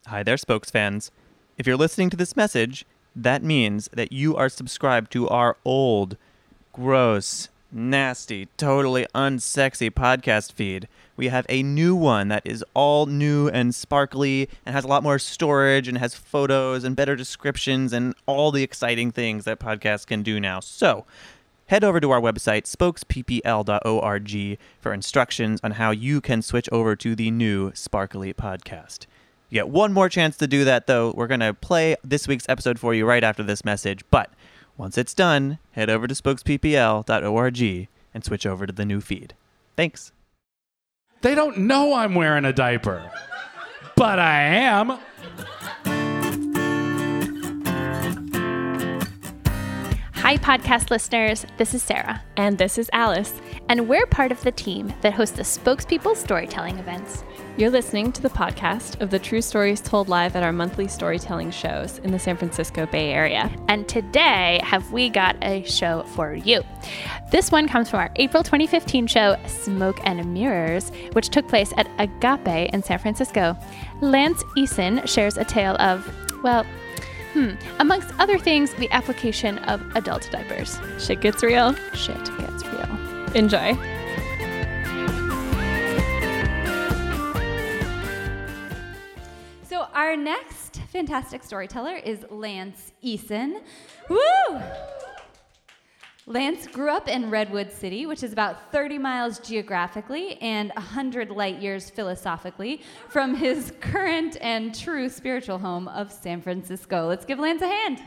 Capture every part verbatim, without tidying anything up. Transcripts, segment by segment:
Hi there, Spokes fans. If you're listening to this message, that means that you are subscribed to our old, gross, nasty, totally unsexy podcast feed. We have a new one that is all new and sparkly and has a lot more storage and has photos and better descriptions and all the exciting things that podcasts can do now. So head over to our website, spokes p p l dot org, for instructions on how you can switch over to the new sparkly podcast. You get one more chance to do that, though. We're going to play this week's episode for you right after this message. But once it's done, head over to spokes p p l dot org and switch over to the new feed. Thanks. They don't know I'm wearing a diaper, but I am. Hi, podcast listeners. This is Sarah. And this is Alice. And we're part of the team that hosts the Spokespeople storytelling events. You're listening to the podcast of the true stories told live at our monthly storytelling shows in the San Francisco Bay Area. And today, have we got a show for you. This one comes from our April twenty fifteen show, Smoke and Mirrors, which took place at Agape in San Francisco. Lance Eason shares a tale of, well, hmm, amongst other things, the application of adult diapers. Shit gets real. Shit gets real. Enjoy. So our next fantastic storyteller is Lance Eason. Woo! Lance grew up in Redwood City, which is about thirty miles geographically and one hundred light years philosophically from his current and true spiritual home of San Francisco. Let's give Lance a hand.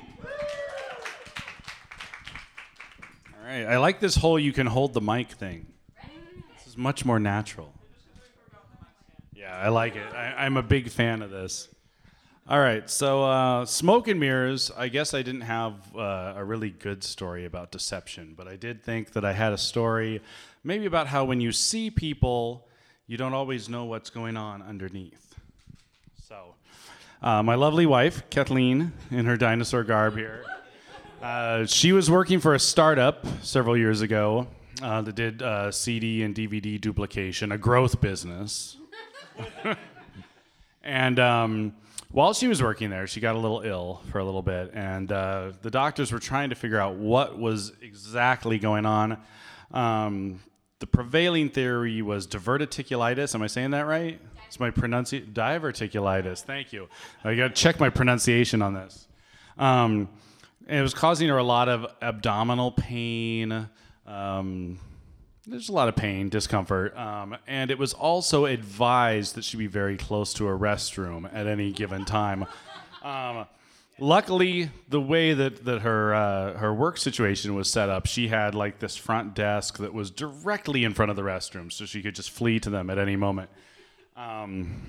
All right, I like this whole you can hold the mic thing. This is much more natural. Yeah, I like it. I, I'm a big fan of this. All right, so uh, Smoke and Mirrors, I guess I didn't have uh, a really good story about deception, but I did think that I had a story maybe about how when you see people, you don't always know what's going on underneath. So uh, my lovely wife, Kathleen, in her dinosaur garb here, uh, she was working for a startup several years ago uh, that did uh, C D and D V D duplication, a growth business. and... Um, While she was working there, she got a little ill for a little bit, and uh, the doctors were trying to figure out what was exactly going on. Um, the prevailing theory was diverticulitis. Am I saying that right? It's my pronunci- diverticulitis. Thank you. I got to check my pronunciation on this. Um, and it was causing her a lot of abdominal pain. Um, There's a lot of pain, discomfort, um, and it was also advised that she be very close to a restroom at any given time. Um, luckily, the way that, that her uh, her work situation was set up, she had like this front desk that was directly in front of the restroom, so she could just flee to them at any moment. Um,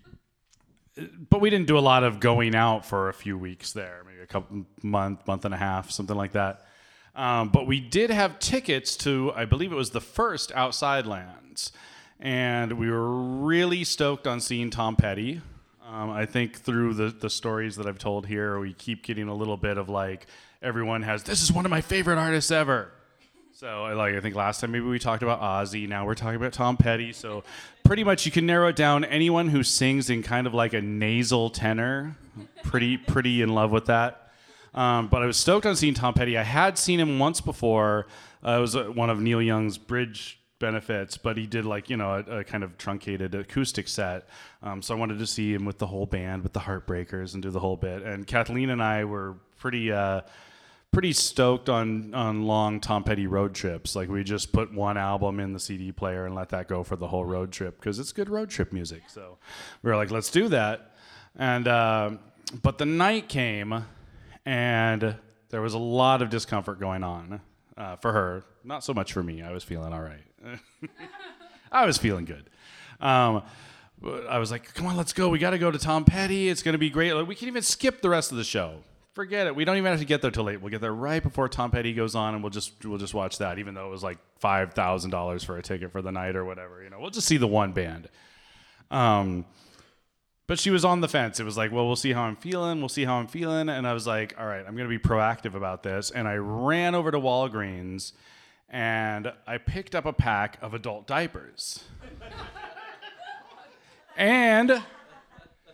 but we didn't do a lot of going out for a few weeks there, maybe a couple month, month and a half, something like that. Um, but we did have tickets to, I believe it was the first Outside Lands. And we were really stoked on seeing Tom Petty. Um, I think through the, the stories that I've told here, we keep getting a little bit of like, everyone has, this is one of my favorite artists ever. So I like, I think last time maybe we talked about Ozzy. Now we're talking about Tom Petty. So pretty much you can narrow it down. Anyone who sings in kind of like a nasal tenor, pretty, pretty in love with that. Um, but I was stoked on seeing Tom Petty. I had seen him once before. Uh, it was uh, one of Neil Young's Bridge benefits, but he did like, you know, a, a kind of truncated acoustic set. Um, so I wanted to see him with the whole band, with the Heartbreakers, and do the whole bit. And Kathleen and I were pretty uh, pretty stoked on, on long Tom Petty road trips. Like we just put one album in the C D player and let that go for the whole road trip because it's good road trip music. So we were like, let's do that. And uh, but the night came... And there was a lot of discomfort going on uh, for her. Not so much for me. I was feeling all right. I was feeling good. Um, I was like, come on, let's go. We got to go to Tom Petty. It's going to be great. Like, we can even skip the rest of the show. Forget it. We don't even have to get there till late. We'll get there right before Tom Petty goes on, and we'll just we'll just watch that, even though it was like five thousand dollars for a ticket for the night or whatever. You know, we'll just see the one band. Um. But she was on the fence. It was like, well, we'll see how I'm feeling. We'll see how I'm feeling. And I was like, all right, I'm going to be proactive about this. And I ran over to Walgreens, and I picked up a pack of adult diapers. And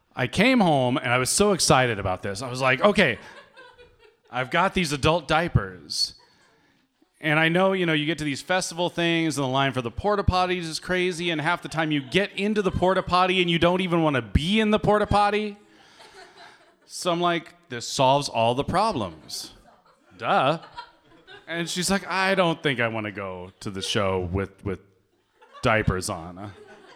I came home and I was so excited about this. I was like, okay, I've got these adult diapers. And I know, you know, you get to these festival things and the line for the porta potties is crazy, and half the time you get into the porta potty and you don't even want to be in the porta potty. So I'm like, this solves all the problems. Duh. And she's like, I don't think I want to go to the show with, with diapers on.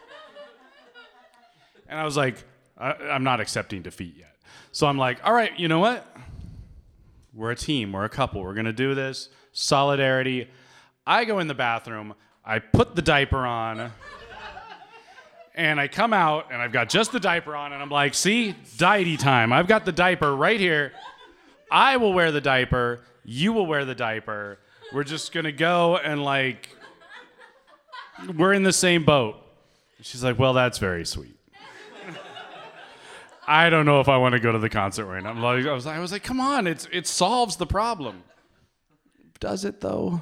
And I was like, I, I'm not accepting defeat yet. So I'm like, all right, you know what? We're a team. We're a couple. We're going to do this. Solidarity. I go in the bathroom. I put the diaper on. And I come out, and I've got just the diaper on. And I'm like, see? Diety time. I've got the diaper right here. I will wear the diaper. You will wear the diaper. We're just going to go and, like, we're in the same boat. She's like, well, that's very sweet. I don't know if I want to go to the concert right now. I'm like, I was, I was like, come on, it's it solves the problem. Does it though?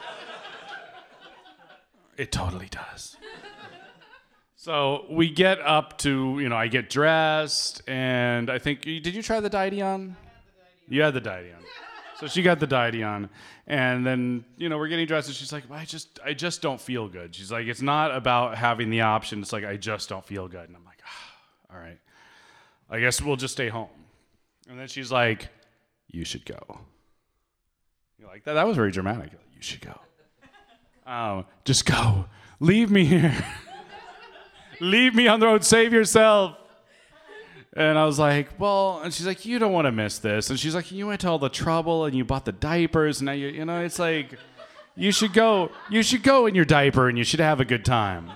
It totally does. So we get up to, you know, I get dressed, and I think, did you try the Diety on? You had the Diety on. So she got the Diety on, and then, you know, we're getting dressed, and she's like, well, I just, I just don't feel good. She's like, it's not about having the option. It's like, I just don't feel good. And I'm like, ah, all right. I guess we'll just stay home. And then she's like, you should go. You're like, that, that was very dramatic. You should go. Um, just go. Leave me here. Leave me on the road. Save yourself. And I was like, well, and she's like, you don't want to miss this. And she's like, you went to all the trouble and you bought the diapers. And now you, you know, it's like, you should go. You should go in your diaper and you should have a good time.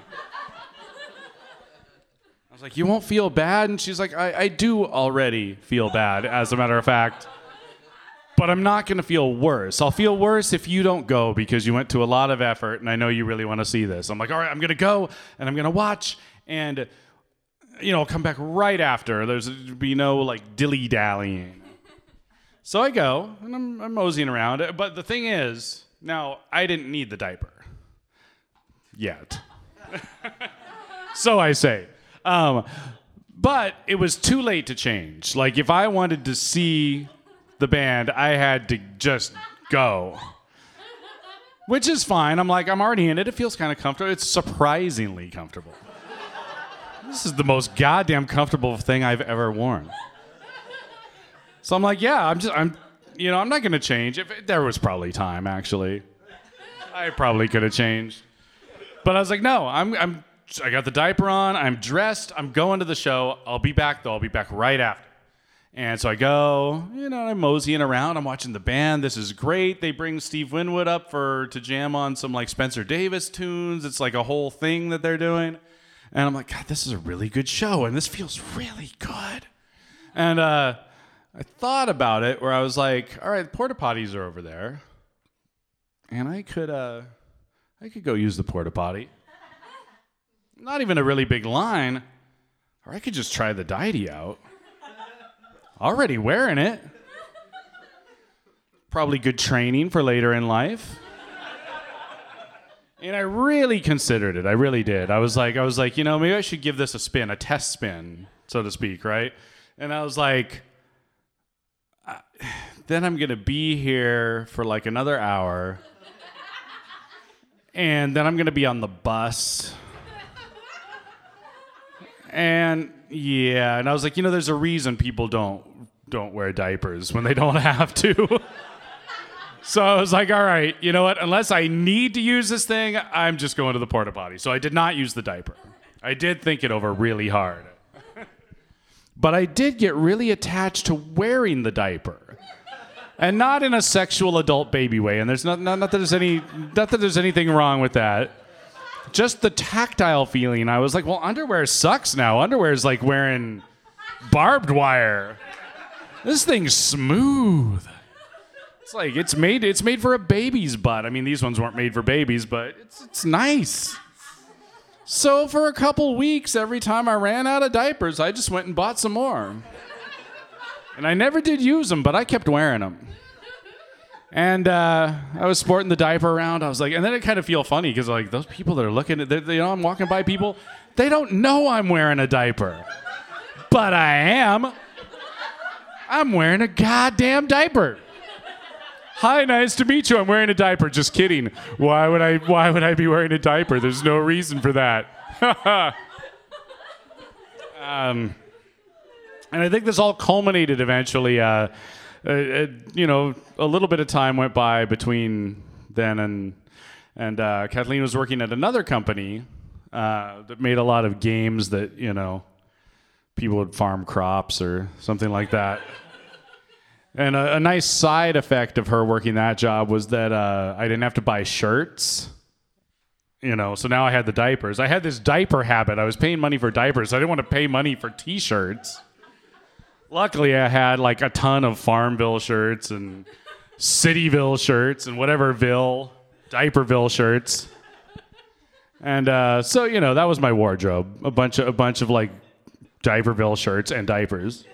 I was like, you won't feel bad? And she's like, I, I do already feel bad, as a matter of fact. But I'm not going to feel worse. I'll feel worse if you don't go because you went to a lot of effort and I know you really want to see this. I'm like, all right, I'm going to go and I'm going to watch and, you know, I'll come back right after. There's be no, like, dilly-dallying. So I go and I'm, I'm moseying around. But the thing is, now, I didn't need the diaper yet. So I say. Um, but it was too late to change. Like, if I wanted to see the band, I had to just go. Which is fine. I'm like, I'm already in it. It feels kind of comfortable. It's surprisingly comfortable. This is the most goddamn comfortable thing I've ever worn. So I'm like, yeah, I'm just, I'm, you know, I'm not going to change. If it, there was probably time, actually. I probably could have changed. But I was like, no, I'm, I'm, I got the diaper on, I'm dressed, I'm going to the show. I'll be back, though. I'll be back right after. And so I go, you know, I'm moseying around. I'm watching the band. This is great. They bring Steve Winwood up for to jam on some, like, Spencer Davis tunes. It's like a whole thing that they're doing. And I'm like, God, this is a really good show, and this feels really good. And uh, I thought about it where I was like, all right, the porta potties are over there. And I could, uh, I could go use the porta potty. Not even a really big line. Or I could just try the Diety out. Already wearing it. Probably good training for later in life. And I really considered it. I really did. I was like, I was like, you know, maybe I should give this a spin, a test spin, so to speak, right? And I was like, uh, then I'm going to be here for like another hour. And then I'm going to be on the bus. And yeah, and I was like, you know, there's a reason people don't don't wear diapers when they don't have to. So I was like, all right, you know what? Unless I need to use this thing, I'm just going to the porta potty. So I did not use the diaper. I did think it over really hard. But I did get really attached to wearing the diaper. And not in a sexual adult baby way. And there's not, not, not that there's any not that there's anything wrong with that. Just the tactile feeling. I was like, well, underwear sucks now. Underwear is like wearing barbed wire. This thing's smooth. It's like it's made it's made for a baby's butt. I mean, these ones weren't made for babies, but it's it's nice. So for a couple weeks, every time I ran out of diapers, I just went and bought some more. And I never did use them, but I kept wearing them. And uh, I was sporting the diaper around. I was like, and then it kind of feel funny because like those people that are looking at, they, you know, I'm walking by people, they don't know I'm wearing a diaper. But I am. I'm wearing a goddamn diaper. Hi, nice to meet you. I'm wearing a diaper. Just kidding. Why would I why would I be wearing a diaper? There's no reason for that. um, and I think this all culminated eventually. Uh, uh, uh, you know, a little bit of time went by between then and and uh, Kathleen was working at another company uh, that made a lot of games that, you know, people would farm crops or something like that. And a, a nice side effect of her working that job was that uh, I didn't have to buy shirts, you know, so now I had the diapers. I had this diaper habit. I was paying money for diapers. I didn't want to pay money for T-shirts. Luckily, I had like a ton of Farmville shirts and Cityville shirts and whateverville, Diaperville shirts. And uh, so, you know, that was my wardrobe. A bunch of, a bunch of like Diaperville shirts and diapers.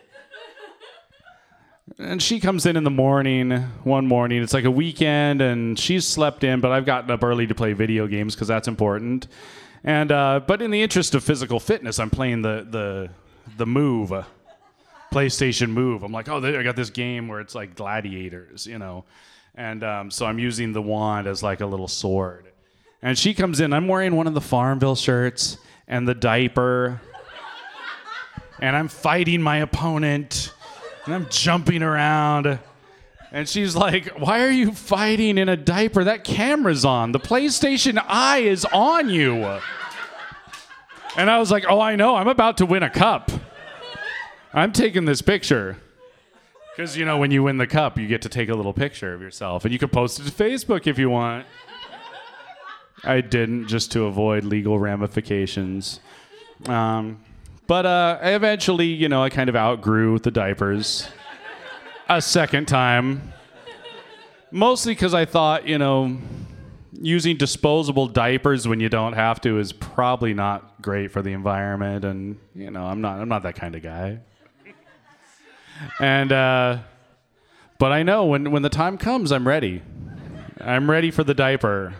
And she comes in in the morning, one morning. It's like a weekend, and she's slept in, but I've gotten up early to play video games because that's important. And uh, but in the interest of physical fitness, I'm playing the the the Move, uh, PlayStation Move. I'm like, oh, I got this game where it's like gladiators, you know. And um, so I'm using the wand as like a little sword. And she comes in. I'm wearing one of the Farmville shirts and the diaper. And I'm fighting my opponent. And I'm jumping around. And she's like, why are you fighting in a diaper? That camera's on. The PlayStation Eye is on you. And I was like, oh, I know. I'm about to win a cup. I'm taking this picture. Because, you know, when you win the cup, you get to take a little picture of yourself. And you can post it to Facebook if you want. I didn't, just to avoid legal ramifications. Um... But uh, eventually, you know, I kind of outgrew the diapers a second time. Mostly because I thought, you know, using disposable diapers when you don't have to is probably not great for the environment. And, you know, I'm not I'm not that kind of guy. And, uh, but I know when, when the time comes, I'm ready. I'm ready for the diaper.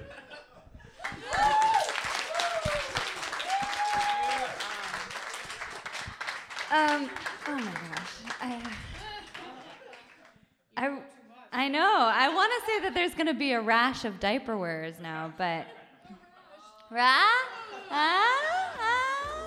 Um, oh my gosh. I, I, I know. I want to say that there's going to be a rash of diaper wearers now, but... Ra? Ah? Ah?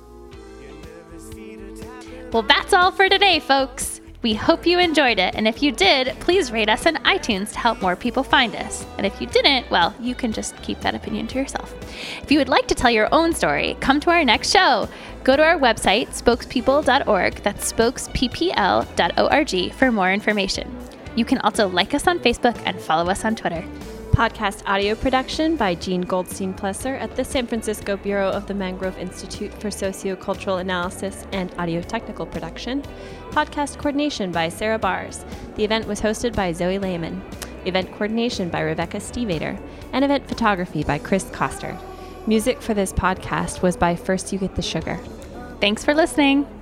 Well, that's all for today, folks. We hope you enjoyed it, and if you did, please rate us on iTunes to help more people find us. And if you didn't, well, you can just keep that opinion to yourself. If you would like to tell your own story, come to our next show. Go to our website, spokespeople dot org, that's spokesppl dot org, for more information. You can also like us on Facebook and follow us on Twitter. Podcast audio production by Jean Goldstein-Plesser at the San Francisco Bureau of the Mangrove Institute for Sociocultural Analysis and Audio-Technical Production. Podcast coordination by Sarah Bars. The event was hosted by Zoe Lehman. Event coordination by Rebecca Stevader. And event photography by Chris Koster. Music for this podcast was by First You Get the Sugar. Thanks for listening.